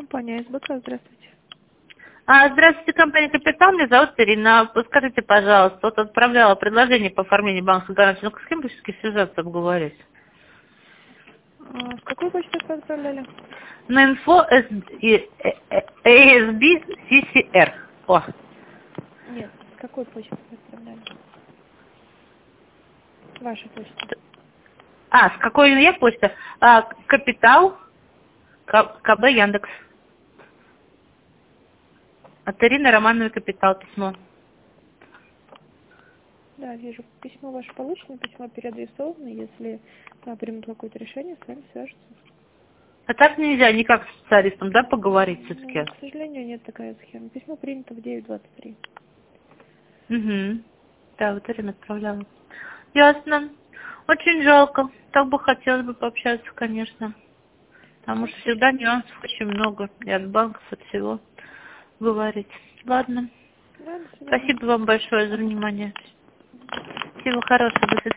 компания СБК, здравствуйте. Здравствуйте, компания «Капитал». Меня зовут Ирина. Скажите, пожалуйста, вот отправляла предложение по оформлению банковской гарантии. Ну, с кем бы все-таки связаться, обговорить? С какой почты вы отправляли? На инфо ASB CCR. О. Нет, с какой почты вы отправляли? Ваша почта. С какой у меня почта? Капитал, КБ Яндекс. От Ирины Романовой «Капитал» письмо. Да, вижу. Письмо ваше получено, письмо переадресовано. Если примут какое-то решение, с вами свяжутся. А так нельзя никак с специалистом, да, поговорить все-таки? К сожалению, нет такая схема. Письмо принято в 9:23. Угу. Да, вот Ирина отправляла. Ясно. Очень жалко. Так бы хотелось бы пообщаться, конечно. Потому что всегда нюансов очень много. И от банков, от всего говорить. Ладно. Да, до свидания. Спасибо вам большое за внимание. Всего хорошего. До свидания.